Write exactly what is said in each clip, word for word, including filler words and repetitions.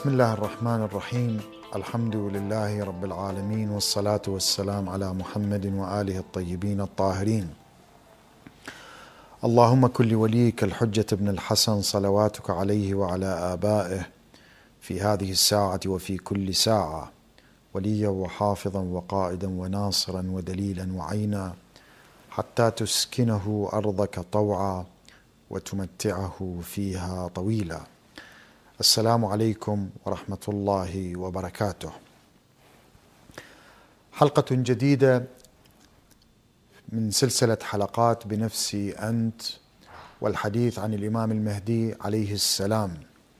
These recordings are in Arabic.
بسم الله الرحمن الرحيم. الحمد لله رب العالمين، والصلاة والسلام على محمد وآله الطيبين الطاهرين. اللهم كن لوليك الحجة بن الحسن صلواتك عليه وعلى آبائه في هذه الساعة وفي كل ساعة، وليا وحافظا وقائدا وناصرا ودليلا وعينا، حتى تسكنه أرضك طوعا وتمتعه فيها طويلا. السلام عليكم ورحمة الله وبركاته. حلقة جديدة من سلسلة حلقات بنفسي أنت، والحديث عن الإمام المهدي عليه السلام.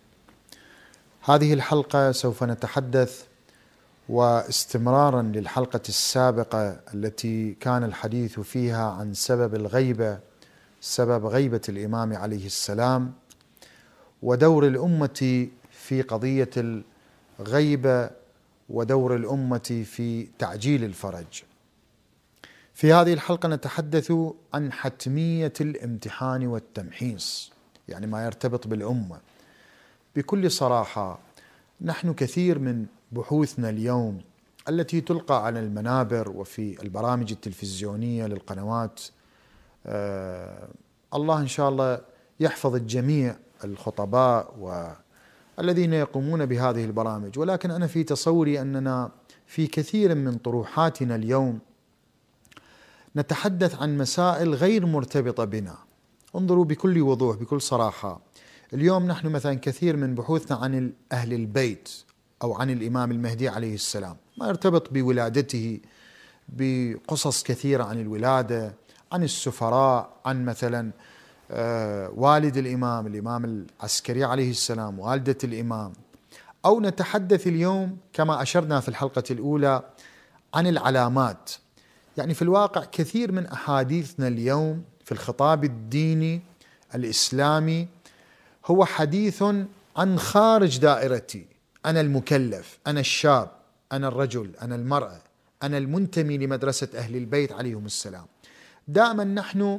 هذه الحلقة سوف نتحدث واستمرارا للحلقة السابقة التي كان الحديث فيها عن سبب الغيبة، سبب غيبة الإمام عليه السلام، ودور الأمة في قضية الغيبة، ودور الأمة في تعجيل الفرج. في هذه الحلقة نتحدث عن حتمية الامتحان والتمحيص، يعني ما يرتبط بالأمة. بكل صراحة نحن كثير من بحوثنا اليوم التي تلقى على المنابر وفي البرامج التلفزيونية للقنوات، آه الله إن شاء الله يحفظ الجميع، الخطباء والذين يقومون بهذه البرامج، ولكن أنا في تصوري أننا في كثير من طروحاتنا اليوم نتحدث عن مسائل غير مرتبطة بنا. انظروا بكل وضوح بكل صراحة، اليوم نحن مثلا كثير من بحوثنا عن أهل البيت أو عن الإمام المهدي عليه السلام، ما يرتبط بولادته، بقصص كثيرة عن الولادة، عن السفراء، عن مثلا آه والد الإمام، الإمام العسكري عليه السلام، والدة الإمام. أو نتحدث اليوم كما أشرنا في الحلقة الأولى عن العلامات. يعني في الواقع كثير من أحاديثنا اليوم في الخطاب الديني الإسلامي هو حديث عن خارج دائرتي، أنا المكلف، أنا الشاب، أنا الرجل، أنا المرأة، أنا المنتمي لمدرسة أهل البيت عليهم السلام. دائما نحن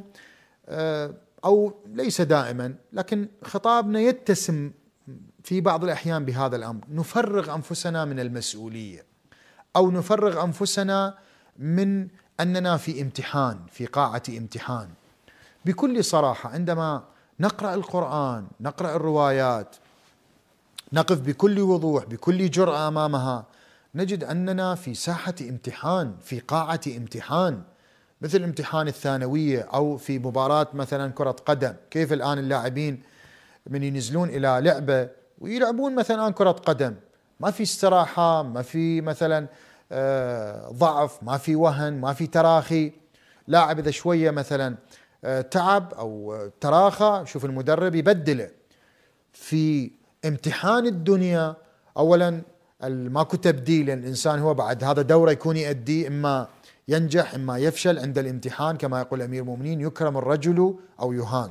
أو ليس دائما، لكن خطابنا يتسم في بعض الأحيان بهذا الأمر، نفرغ أنفسنا من المسؤولية، أو نفرغ أنفسنا من أننا في امتحان، في قاعة امتحان. بكل صراحة عندما نقرأ القرآن، نقرأ الروايات، نقف بكل وضوح بكل جرأة أمامها، نجد أننا في ساحة امتحان، في قاعة امتحان، مثل امتحان الثانوية أو في مباراة مثلا كرة قدم. كيف الآن اللاعبين من ينزلون إلى لعبة ويلعبون مثلا كرة قدم، ما في استراحة، ما في مثلا آه ضعف، ما في وهن، ما في تراخي. لاعب إذا شوية مثلا آه تعب أو تراخى، شوف المدرب يبدله. في امتحان الدنيا أولا ماكو تبديل، الإنسان هو بعد هذا دوره يكون يؤدي، إما ينجح إما يفشل عند الامتحان، كما يقول أمير المؤمنين يكرم الرجل أو يهان.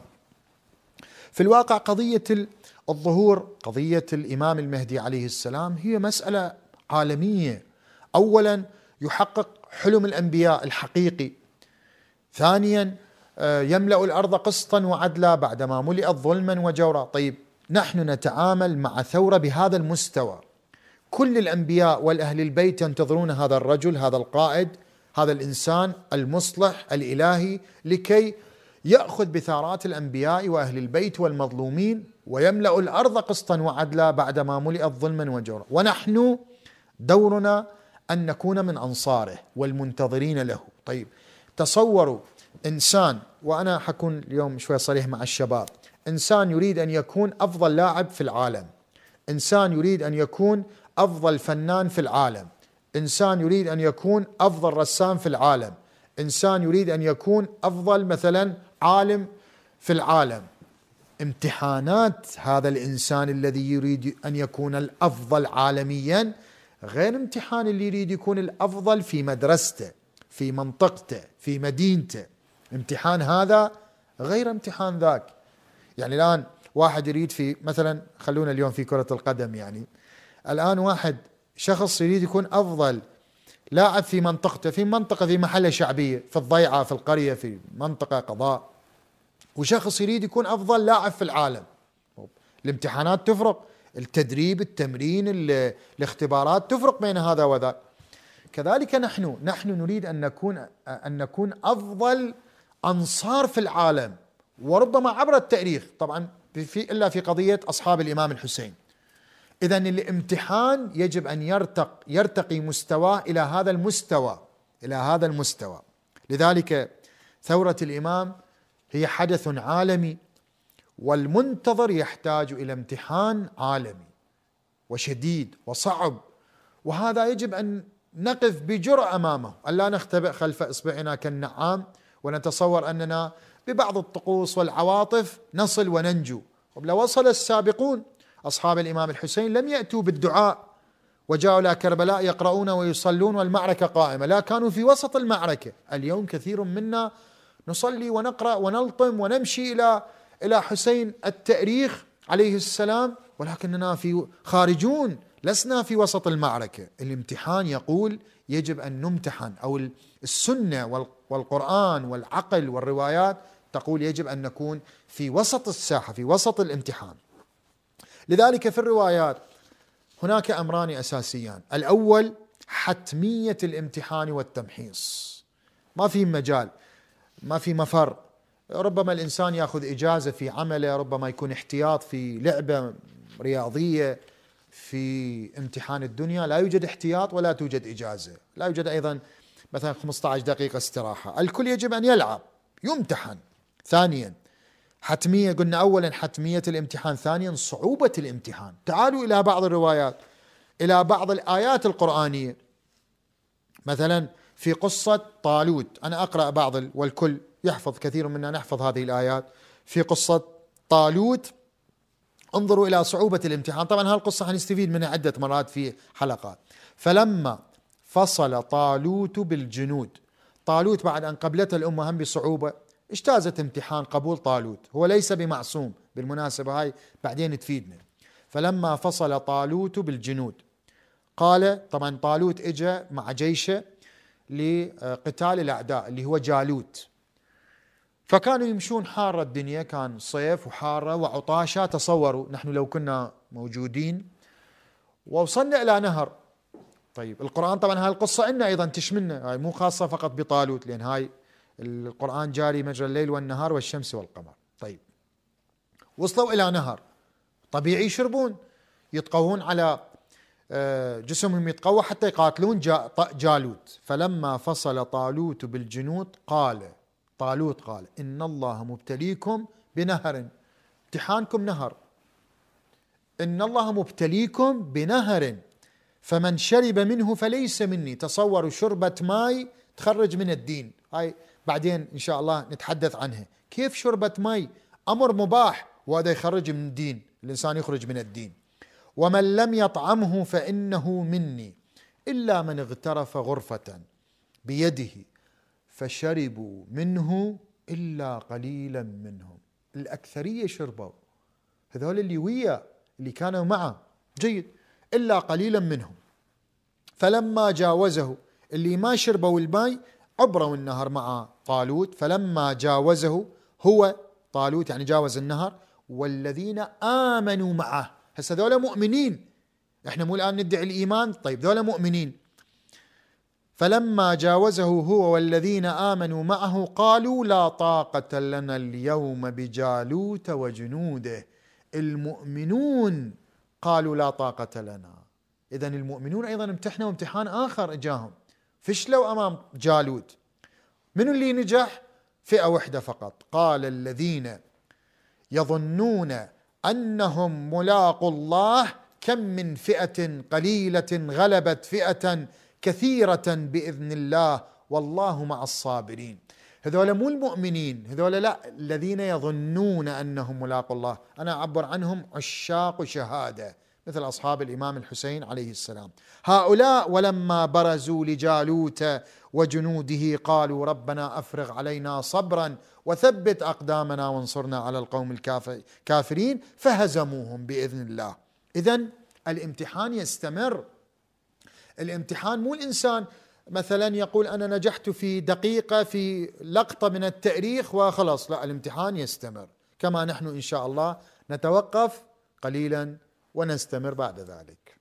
في الواقع قضية الظهور، قضية الإمام المهدي عليه السلام، هي مسألة عالمية. أولا يحقق حلم الأنبياء الحقيقي، ثانيا يملأ الأرض قسطا وعدلا بعدما ملئت ظلما وجورا. طيب نحن نتعامل مع ثورة بهذا المستوى، كل الأنبياء والأهل البيت ينتظرون هذا الرجل، هذا القائد، هذا الإنسان المصلح الإلهي، لكي يأخذ بثارات الأنبياء وأهل البيت والمظلومين ويملأ الأرض قسطا وعدلا بعدما ملئت ظلما وجورا. ونحن دورنا أن نكون من أنصاره والمنتظرين له. طيب تصوروا إنسان، وأنا حكون اليوم شوي صريح مع الشباب، إنسان يريد أن يكون أفضل لاعب في العالم، إنسان يريد أن يكون أفضل فنان في العالم، إنسان يريد أن يكون أفضل رسام في العالم، إنسان يريد أن يكون أفضل مثلا عالم في العالم. امتحانات هذا الإنسان الذي يريد أن يكون الأفضل عالميا غير امتحان اللي يريد يكون الأفضل في مدرسته، في منطقته، في مدينته. امتحان هذا غير امتحان ذاك. يعني الآن واحد يريد في مثلا، خلونا اليوم في كرة القدم، يعني الآن واحد شخص يريد يكون أفضل لاعب في منطقته، في منطقة، في محلة شعبية، في الضيعة، في القرية، في منطقة قضاء، وشخص يريد يكون أفضل لاعب في العالم. الامتحانات تفرق. التدريب، التمرين، الاختبارات تفرق بين هذا وذاك. كذلك نحن نحن نريد أن نكون أن نكون أفضل أنصار في العالم، وربما عبر التاريخ، طبعا في إلا في قضية أصحاب الإمام الحسين. إذن الامتحان يجب أن يرتق يرتقي مستواه إلى هذا المستوى إلى هذا المستوى. لذلك ثورة الإمام هي حدث عالمي، والمنتظر يحتاج إلى امتحان عالمي وشديد وصعب، وهذا يجب أن نقف بجرأة أمامه، ألا نختبئ خلف إصبعنا كالنعام ونتصور أننا ببعض الطقوس والعواطف نصل وننجو. ولو وصل السابقون أصحاب الإمام الحسين لم يأتوا بالدعاء وجاءوا إلى كربلاء يقرؤون ويصلون والمعركة قائمة، لا، كانوا في وسط المعركة. اليوم كثير منا نصلي ونقرأ ونلطم ونمشي إلى إلى حسين التأريخ عليه السلام، ولكننا في خارجون، لسنا في وسط المعركة. الامتحان يقول يجب أن نمتحن، أو السنة والقرآن والعقل والروايات تقول يجب أن نكون في وسط الساحة، في وسط الامتحان. لذلك في الروايات هناك أمران أساسيان: الأول حتمية الامتحان والتمحيص، ما في مجال، ما في مفر. ربما الإنسان يأخذ إجازة في عمله، ربما يكون احتياط في لعبة رياضية، في امتحان الدنيا لا يوجد احتياط ولا توجد إجازة، لا يوجد أيضا مثلا خمسة عشر دقيقة استراحة، الكل يجب أن يلعب، يمتحن. ثانيا حتمية، قلنا أولا حتمية الامتحان، ثانيا صعوبة الامتحان. تعالوا إلى بعض الروايات، إلى بعض الآيات القرآنية، مثلا في قصة طالوت، أنا أقرأ بعض والكل يحفظ، كثير منا نحفظ هذه الآيات. في قصة طالوت انظروا إلى صعوبة الامتحان. طبعا هذه القصة حنستفيد منها عدة مرات في حلقات. فلما فصل طالوت بالجنود، طالوت بعد أن قبلته الأمة هم بصعوبة اجتازت امتحان قبول طالوت، هو ليس بمعصوم بالمناسبة، هاي بعدين تفيدنا. فلما فصل طالوت بالجنود قال، طبعا طالوت اجى مع جيشه لقتال الأعداء اللي هو جالوت، فكانوا يمشون حارة الدنيا، كان صيف وحارة وعطاشة. تصوروا نحن لو كنا موجودين ووصلنا إلى نهر، طيب القرآن طبعا هاي القصة إنا أيضا تشملنا، هاي مو خاصة فقط بطالوت، لأن هاي القرآن جاري مجرى الليل والنهار والشمس والقمر. طيب وصلوا إلى نهر، طبيعي يشربون، يتقوون على جسمهم، يتقوى حتى يقاتلون جالوت. فلما فصل طالوت بالجنود قال، طالوت قال: إن الله مبتليكم بنهر، امتحانكم نهر، إن الله مبتليكم بنهر فمن شرب منه فليس مني. تصوروا شربة ماء تخرج من الدين، هاي بعدين إن شاء الله نتحدث عنها، كيف شربة ماء أمر مباح وهذا يخرج من الدين، الإنسان يخرج من الدين. ومن لم يطعمه فإنه مني إلا من اغترف غرفة بيده فشربوا منه إلا قليلا منهم. الأكثرية شربوا، هذول اللي ويا اللي كانوا معه جيد، إلا قليلا منهم. فلما جاوزه، اللي ما شربوا الماء عبروا النهر مع طالوت، فلما جاوزه هو طالوت يعني جاوز النهر، والذين آمنوا معه، هسه ذولا مؤمنين، احنا مو الآن ندعي الإيمان، طيب ذولا مؤمنين. فلما جاوزه هو والذين آمنوا معه قالوا لا طاقة لنا اليوم بجالوت وجنوده. المؤمنون قالوا لا طاقة لنا، إذن المؤمنون أيضا امتحنوا امتحان آخر إجاهم، فشلوا أمام جالوت. من اللي نجح؟ فئة واحدة فقط، قال الذين يظنون أنهم ملاقوا الله كم من فئة قليلة غلبت فئة كثيرة بإذن الله والله مع الصابرين. هذول مو المؤمنين، هذول لا، الذين يظنون أنهم ملاقوا الله، أنا أعبر عنهم عشاق شهادة مثل أصحاب الإمام الحسين عليه السلام. هؤلاء ولما برزوا لجالوت وجنوده قالوا ربنا أفرغ علينا صبرا وثبت أقدامنا وانصرنا على القوم الكافرين فهزموهم بإذن الله. إذن الامتحان يستمر. الامتحان مو الإنسان مثلا يقول أنا نجحت في دقيقة في لقطة من التاريخ وخلاص، لا، الامتحان يستمر. كما نحن إن شاء الله نتوقف قليلا ونستمر بعد ذلك.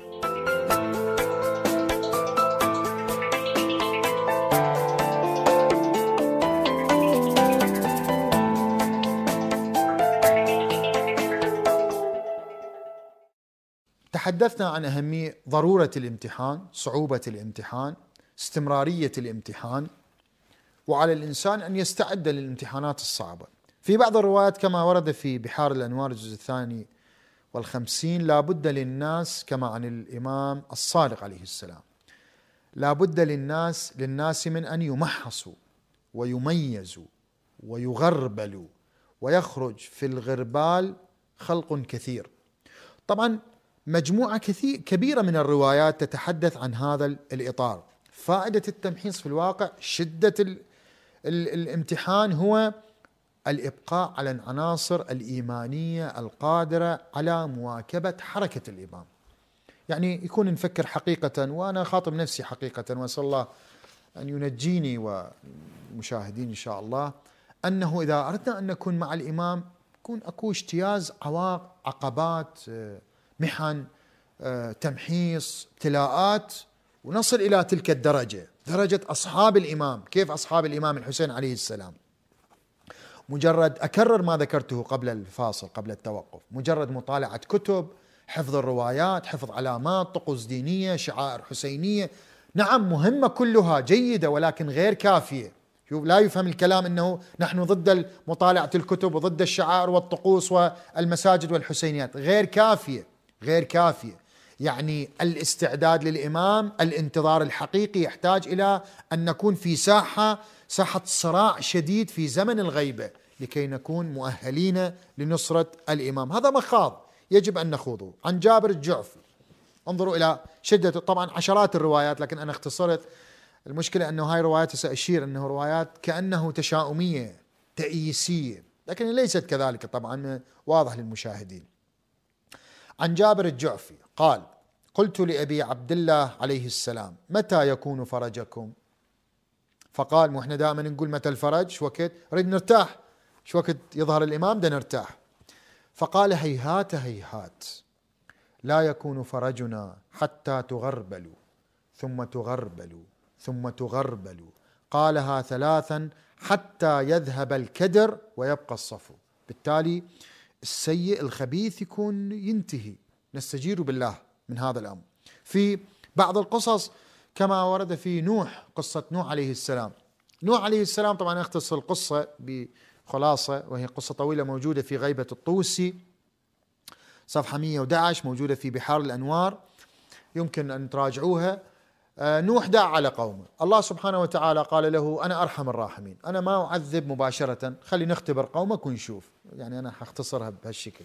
تحدثنا عن أهمية ضرورة الامتحان، صعوبة الامتحان، استمرارية الامتحان، وعلى الإنسان أن يستعد للامتحانات الصعبة. في بعض الروايات كما ورد في بحار الأنوار الجزء الثاني والخمسين: لا بد للناس، كما عن الإمام الصادق عليه السلام، لا بد للناس للناس من أن يمحصوا ويميزوا ويغربلوا، ويخرج في الغربال خلق كثير. طبعا مجموعة كثير كبيرة من الروايات تتحدث عن هذا الإطار. فائدة التمحيص في الواقع، شدة ال ال الامتحان هو الإبقاء على العناصر الإيمانية القادرة على مواكبة حركة الإمام. يعني يكون نفكر حقيقة، وأنا خاطب نفسي حقيقة، وأسأل الله أن ينجيني والمشاهدين إن شاء الله، أنه إذا أردنا أن نكون مع الإمام يكون أكو اجتياز عواق عقبات، محن، تمحيص، ابتلاءات، ونصل إلى تلك الدرجة، درجة أصحاب الإمام. كيف أصحاب الإمام الحسين عليه السلام؟ مجرد أكرر ما ذكرته قبل الفاصل، قبل التوقف، مجرد مطالعة كتب، حفظ الروايات، حفظ علامات، طقوس دينية، شعائر حسينية، نعم مهمة كلها جيدة، ولكن غير كافية. لا يفهم الكلام أنه نحن ضد مطالعة الكتب وضد الشعائر والطقوس والمساجد والحسينيات. غير كافية، غير كافية. يعني الاستعداد للإمام، الانتظار الحقيقي، يحتاج إلى أن نكون في ساحة ساحة صراع شديد في زمن الغيبة لكي نكون مؤهلين لنصرة الإمام. هذا مخاض يجب أن نخوضه. عن جابر الجعفي، انظروا إلى شدة، طبعا عشرات الروايات لكن أنا اختصرت. المشكلة أنه هاي روايات سأشير أنه روايات كأنه تشاؤمية تأييسية، لكن ليست كذلك طبعا، واضح للمشاهدين. عن جابر الجعفي قال: قلت لأبي عبد الله عليه السلام: متى يكون فرجكم؟ فقال: مو احنا دائما نقول متى الفرج؟ شو وقت نريد نرتاح، شو وقت يظهر الإمام ده نرتاح. فقال: هيهات هيهات، لا يكون فرجنا حتى تغربلوا ثم تغربلوا ثم تغربلوا. قالها ثلاثا حتى يذهب الكدر ويبقى الصفو. بالتالي السيء الخبيث يكون ينتهي، نستجير بالله من هذا الأمر. في بعض القصص كما ورد في نوح، قصة نوح عليه السلام. نوح عليه السلام طبعا أختصر القصة بخلاصة، وهي قصة طويلة موجودة في غيبة الطوسي صفحة مئة وأحد عشر، موجودة في بحار الأنوار، يمكن أن تراجعوها. نوح دعا على قومه، الله سبحانه وتعالى قال له: أنا أرحم الراحمين، أنا ما أعذب مباشرة، خلي نختبر قومك ونشوف. يعني أنا هختصرها بهالشكل.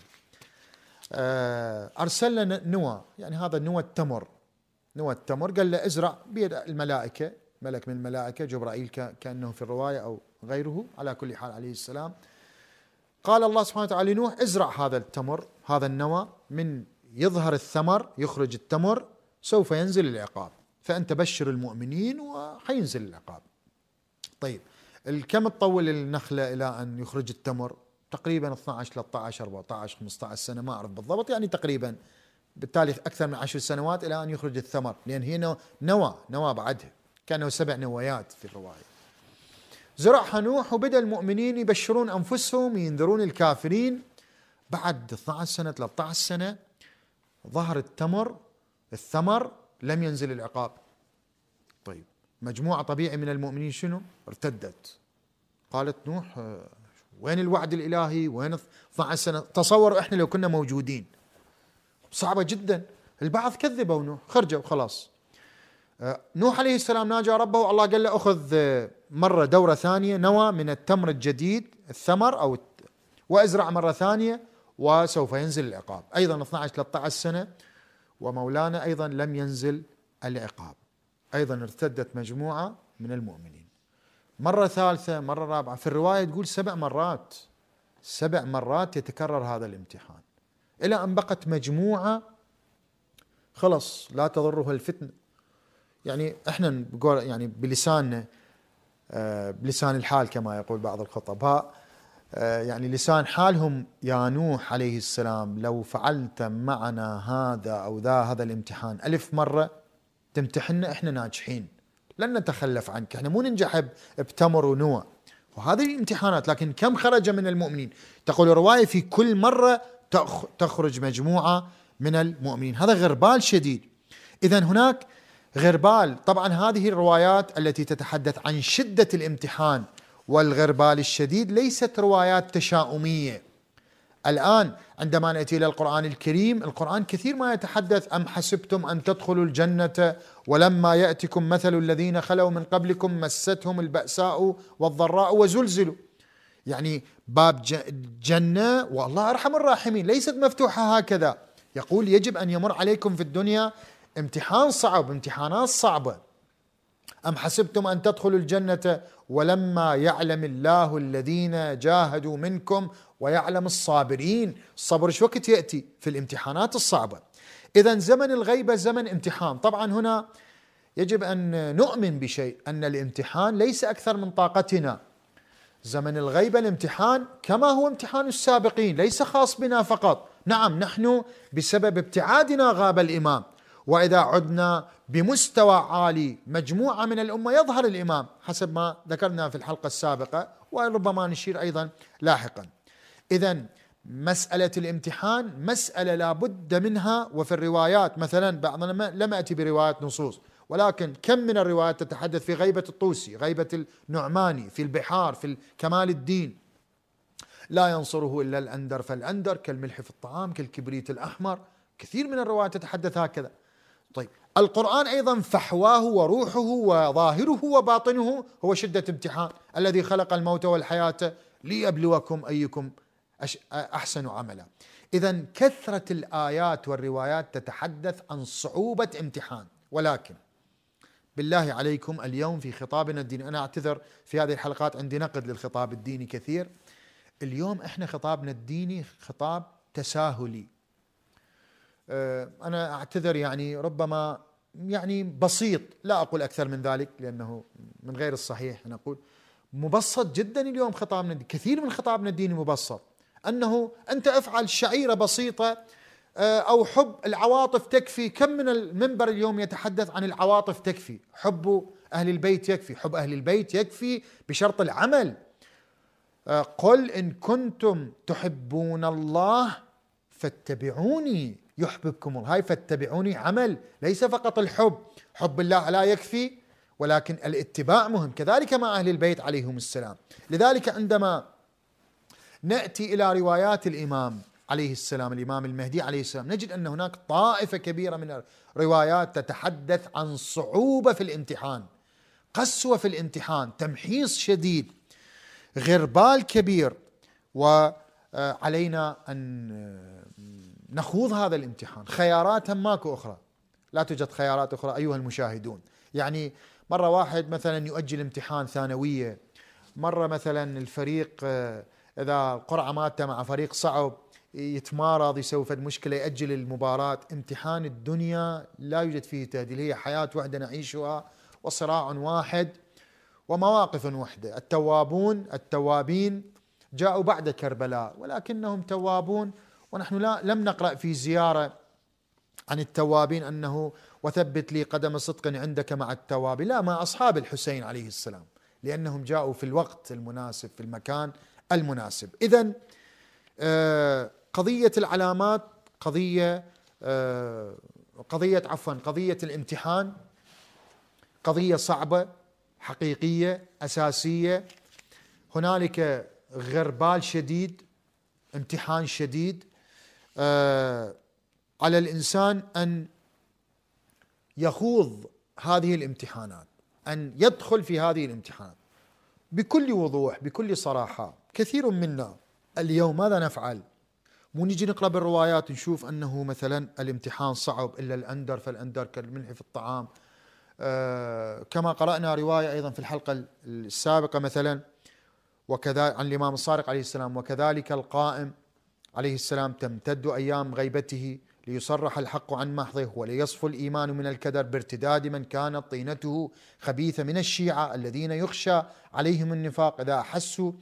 أرسل لنا نوى، يعني هذا نوى التمر، نوى التمر، قال له: ازرع بيد الملائكة، ملك من الملائكة جبرائيل كأنه في الرواية أو غيره، على كل حال عليه السلام. قال الله سبحانه وتعالى لنوح: ازرع هذا التمر، هذا النوى، من يظهر الثمر يخرج التمر سوف ينزل العقاب، فأنت بشر المؤمنين وحينزل العقاب. طيب كم تطول النخلة إلى أن يخرج التمر؟ تقريبا اثني عشر ثلاثة عشر أربعة عشر خمسة عشر سنة، ما أعرف بالضبط، يعني تقريبا بالتالي أكثر من عشر سنوات إلى أن يخرج الثمر، لأن هي نوى نوى بعدها، كانوا سبع نوايات في الرواية. زرعها نوح، وبدأ المؤمنين يبشرون أنفسهم، ينذرون الكافرين. بعد اثني عشر سنة ثلاثة عشر سنة ظهر التمر الثمر، لم ينزل العقاب. طيب مجموعة طبيعي من المؤمنين شنو؟ ارتدت، قالت نوح: وين الوعد الإلهي؟ وين اثني عشر سنة؟ تصوروا إحنا لو كنا موجودين، صعبة جدا. البعض كذبوا نوح، خرجوا خلاص. نوح عليه السلام ناجى ربه، الله قال له: أخذ مرة دورة ثانية نوى من التمر الجديد، الثمر أو وازرع مرة ثانية وسوف ينزل العقاب. أيضا اثني عشر ثلاثة عشر سنة ومولانا أيضا لم ينزل العقاب، أيضا ارتدت مجموعة من المؤمنين. مرة ثالثة، مرة رابعة، في الرواية تقول سبع مرات، سبع مرات يتكرر هذا الامتحان، إلى أن بقت مجموعة خلص لا تضرها الفتنة. يعني احنا نقول يعني بلساننا، بلسان الحال كما يقول بعض الخطباء، يعني لسان حالهم: يا نوح عليه السلام لو فعلت معنا هذا أو ذا هذا الامتحان ألف مرة تمتحنا إحنا ناجحين، لن نتخلف عنك، إحنا مو ننجح بتمر ونوى وهذه الامتحانات. لكن كم خرج من المؤمنين؟ تقول الرواية في كل مرة تخرج مجموعة من المؤمنين. هذا غربال شديد. إذن هناك غربال. طبعا هذه الروايات التي تتحدث عن شدة الامتحان والغربال الشديد ليست روايات تشاؤمية. الآن عندما نأتي إلى القرآن الكريم، القرآن كثير ما يتحدث: أم حسبتم أن تدخلوا الجنة ولما يأتكم مثل الذين خلوا من قبلكم مستهم البأساء والضراء وزلزلوا. يعني باب جنة والله أرحم الراحمين ليست مفتوحة هكذا. يقول يجب أن يمر عليكم في الدنيا امتحان صعب، امتحانات صعبة. أم حسبتم أن تدخلوا الجنة ولما يعلم الله الذين جاهدوا منكم ويعلم الصابرين. الصبر شو وقت يأتي؟ في الامتحانات الصعبة. إذن زمن الغيبة زمن امتحان. طبعا هنا يجب أن نؤمن بشيء، أن الامتحان ليس أكثر من طاقتنا. زمن الغيبة الامتحان كما هو امتحان السابقين، ليس خاص بنا فقط. نعم نحن بسبب ابتعادنا غاب الإمام، وإذا عدنا بمستوى عالي مجموعة من الأمة يظهر الإمام حسب ما ذكرنا في الحلقة السابقة وربما نشير أيضا لاحقا. إذن مسألة الامتحان مسألة لا بد منها. وفي الروايات مثلا بعضنا لم أتي بروايات نصوص، ولكن كم من الروايات تتحدث في غيبة الطوسي، غيبة النعماني، في البحار، في كمال الدين: لا ينصره إلا الأندر فالأندر كالملح في الطعام كالكبريت الأحمر. كثير من الروايات تتحدث هكذا. طيب القرآن أيضا فحواه وروحه وظاهره وباطنه هو شدة امتحان: الذي خلق الموت والحياة ليبلوكم أيكم أحسن عملا. إذن كثرة الآيات والروايات تتحدث عن صعوبة امتحان. ولكن بالله عليكم اليوم في خطابنا الديني، أنا أعتذر في هذه الحلقات عندي نقد للخطاب الديني كثير، اليوم إحنا خطابنا الديني خطاب تساهلي. أنا أعتذر يعني ربما يعني بسيط، لا أقول أكثر من ذلك لأنه من غير الصحيح. أنا أقول مبسط جدا اليوم خطابنا الديني. كثير من خطابنا الديني مبسط، أنه أنت أفعل شعيرة بسيطة أو حب العواطف تكفي. كم من المنبر اليوم يتحدث عن العواطف تكفي، حب أهل البيت يكفي، حب أهل البيت يكفي بشرط العمل. قل إن كنتم تحبون الله فاتبعوني يحببكم الله. هاي فاتبعوني عمل، ليس فقط الحب. حب الله لا يكفي ولكن الاتباع مهم، كذلك مع أهل البيت عليهم السلام. لذلك عندما نأتي إلى روايات الإمام عليه السلام، الإمام المهدي عليه السلام، نجد أن هناك طائفة كبيرة من الروايات تتحدث عن صعوبة في الامتحان، قسوة في الامتحان، تمحيص شديد، غربال كبير، وعلينا أن نخوض هذا الامتحان. خيارات هم ماكو أخرى، لا توجد خيارات أخرى أيها المشاهدون. يعني مرة واحد مثلا يؤجل امتحان ثانوية، مرة مثلا الفريق إذا قرعة مادة مع فريق صعب يتمارض يسوي فد مشكلة يأجل المباراة. امتحان الدنيا لا يوجد فيه تهديل، هي حياة واحدة نعيشها وصراع واحد ومواقف وحدة. التوابون التوابين جاءوا بعد كربلاء ولكنهم توابون، ونحن لا لم نقرأ في زيارة عن التوابين أنه وثبت لي قدم صدق عندك مع التوابين، لا، مع أصحاب الحسين عليه السلام، لأنهم جاءوا في الوقت المناسب في المكان المناسب. إذن قضية العلامات قضية قضية عفوا قضية الامتحان قضية صعبة حقيقية أساسية. هنالك غربال شديد، امتحان شديد. على الإنسان أن يخوض هذه الامتحانات، أن يدخل في هذه الامتحانات بكل وضوح بكل صراحة. كثير منا اليوم ماذا نفعل؟ مو نجي نقرأ بالروايات نشوف أنه مثلا الامتحان صعب إلا الأندر فالأندر كالملح في الطعام. آه كما قرأنا رواية أيضا في الحلقة السابقة مثلا وكذا عن الإمام الصادق عليه السلام: وكذلك القائم عليه السلام تمتد أيام غيبته ليصرح الحق عن محضه وليصفو الإيمان من الكدر بارتداد من كانت طينته خبيثة من الشيعة الذين يخشى عليهم النفاق إذا أحسوا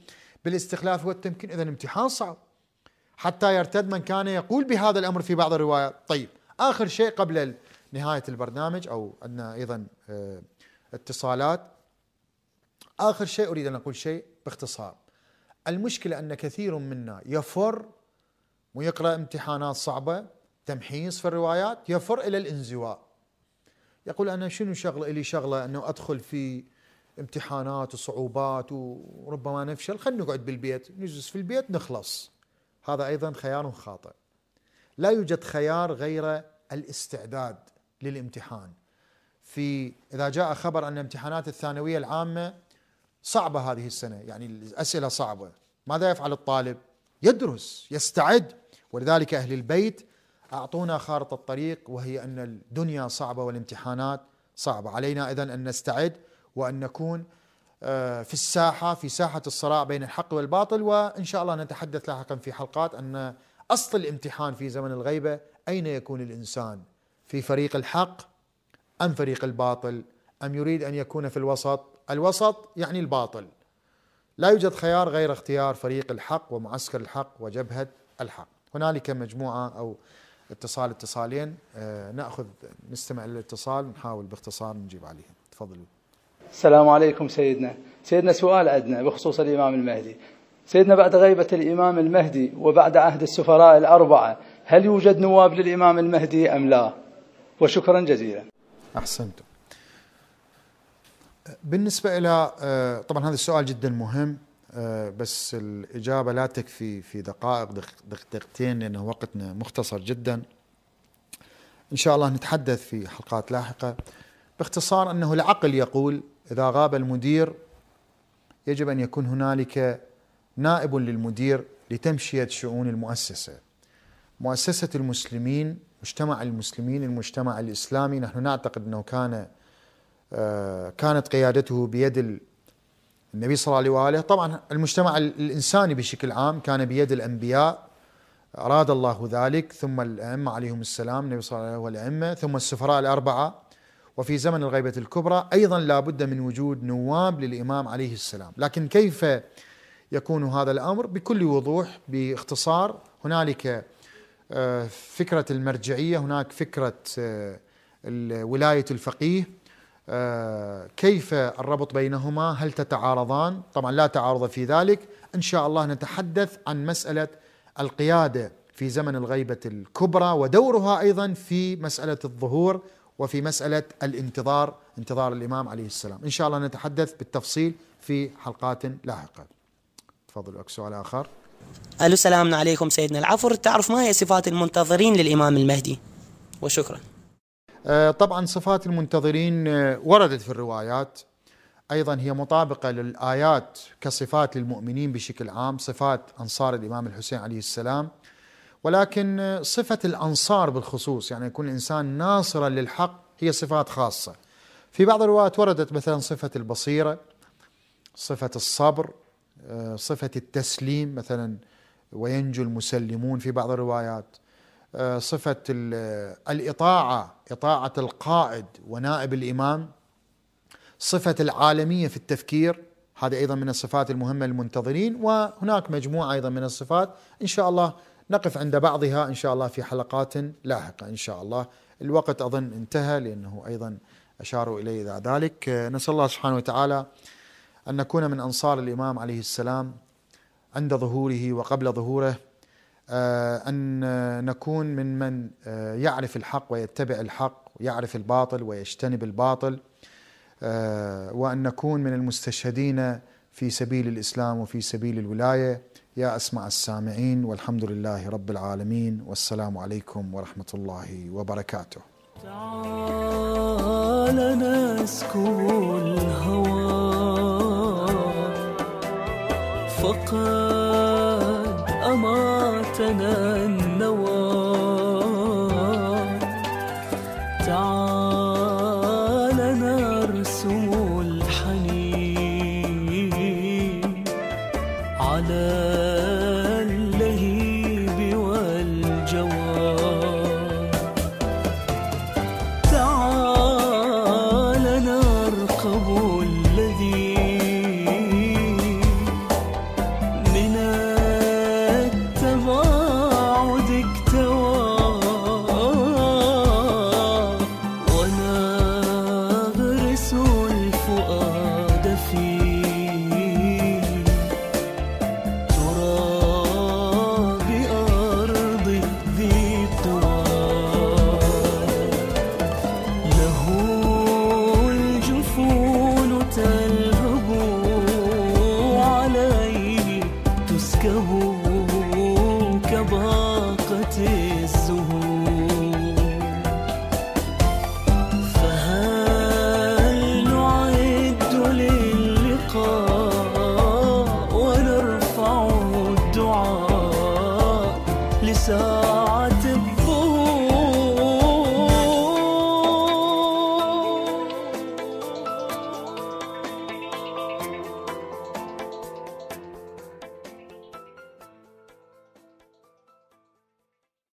بالاستخلاف والتمكين، إذن امتحان صعب حتى يرتد من كان يقول بهذا الأمر في بعض الروايات. طيب، آخر شيء قبل نهاية البرنامج، أو عندنا أيضا اتصالات، آخر شيء أريد أن أقول شيء باختصار. المشكلة أن كثير منا يفر ويقرأ امتحانات صعبة، تمحيص في الروايات، يفر إلى الانزواء، يقول أنا شنو شغلة إلي شغلة أنه أدخل في امتحانات وصعوبات وربما نفشل، خلينا نقعد بالبيت، نجلس في البيت نخلص. هذا أيضا خيار خاطئ. لا يوجد خيار غير الاستعداد للامتحان. في إذا جاء خبر أن امتحانات الثانوية العامة صعبة هذه السنة، يعني الأسئلة صعبة، ماذا يفعل الطالب؟ يدرس، يستعد. ولذلك أهل البيت أعطونا خارطة الطريق، وهي أن الدنيا صعبة والامتحانات صعبة. علينا إذن أن نستعد وأن نكون في الساحة، في ساحة الصراع بين الحق والباطل. وإن شاء الله نتحدث لاحقا في حلقات أن أصل الامتحان في زمن الغيبة، أين يكون الإنسان؟ في فريق الحق أم فريق الباطل؟ أم يريد أن يكون في الوسط؟ الوسط يعني الباطل. لا يوجد خيار غير اختيار فريق الحق ومعسكر الحق وجبهة الحق. هنالك مجموعة أو اتصال اتصالين، آه نأخذ نستمع للاتصال، نحاول باختصار نجيب عليهم. تفضلوا. السلام عليكم سيدنا. سيدنا سؤال عندنا بخصوص الإمام المهدي. سيدنا بعد غيبة الإمام المهدي وبعد عهد السفراء الأربعة، هل يوجد نواب للإمام المهدي أم لا؟ وشكرا جزيلا. أحسنتم. بالنسبة إلى طبعا هذا السؤال جدا مهم، بس الإجابة لا تكفي في دقائق دقيقتين لأنه وقتنا مختصر جدا. إن شاء الله نتحدث في حلقات لاحقة. باختصار أنه العقل يقول إذا غاب المدير يجب أن يكون هنالك نائب للمدير لتمشية شؤون المؤسسة. مؤسسة المسلمين، مجتمع المسلمين، المجتمع الإسلامي، نحن نعتقد أنه كان كانت قيادته بيد النبي صلى الله عليه وآله. طبعا المجتمع الإنساني بشكل عام كان بيد الأنبياء، أراد الله ذلك، ثم الأئمة عليهم السلام، النبي صلى الله عليه وآله والأئمة، ثم السفراء الأربعة. وفي زمن الغيبة الكبرى أيضا لا بد من وجود نواب للإمام عليه السلام. لكن كيف يكون هذا الأمر؟ بكل وضوح باختصار، هنالك فكرة المرجعية، هناك فكرة ولاية الفقيه، كيف الربط بينهما؟ هل تتعارضان؟ طبعا لا تعارض في ذلك. إن شاء الله نتحدث عن مسألة القيادة في زمن الغيبة الكبرى ودورها أيضا في مسألة الظهور وفي مسألة الانتظار، انتظار الإمام عليه السلام. إن شاء الله نتحدث بالتفصيل في حلقات لاحقة. تفضلوا. سؤال آخر. ألو، سلام عليكم سيدنا. العفو، تعرف ما هي صفات المنتظرين للإمام المهدي؟ وشكرا. طبعا صفات المنتظرين وردت في الروايات، أيضا هي مطابقة للآيات كصفات للمؤمنين بشكل عام، صفات أنصار الإمام الحسين عليه السلام. ولكن صفة الأنصار بالخصوص، يعني يكون الإنسان ناصرا للحق، هي صفات خاصة. في بعض الروايات وردت مثلا صفة البصيرة، صفة الصبر، صفة التسليم مثلا، وينجو المسلمون في بعض الروايات، صفة الإطاعة، إطاعة القائد ونائب الإمام، صفة العالمية في التفكير، هذه أيضا من الصفات المهمة للمنتظرين. وهناك مجموعة أيضا من الصفات إن شاء الله نقف عند بعضها إن شاء الله في حلقات لاحقة إن شاء الله. الوقت أظن انتهى لأنه أيضا أشاروا إليه إلى ذلك. نسأل الله سبحانه وتعالى أن نكون من أنصار الإمام عليه السلام عند ظهوره وقبل ظهوره، أن نكون من من يعرف الحق ويتبع الحق، ويعرف الباطل ويجتنب الباطل، وأن نكون من المستشهدين في سبيل الإسلام وفي سبيل الولاية. يا أسمع السامعين، والحمد لله رب العالمين، والسلام عليكم ورحمة الله وبركاته. تعال نسكب الهوى فقد أماتنا النوى، تعال نرسم الحنين على اللهيب والجوى، تعال نرقب الذي كوكبها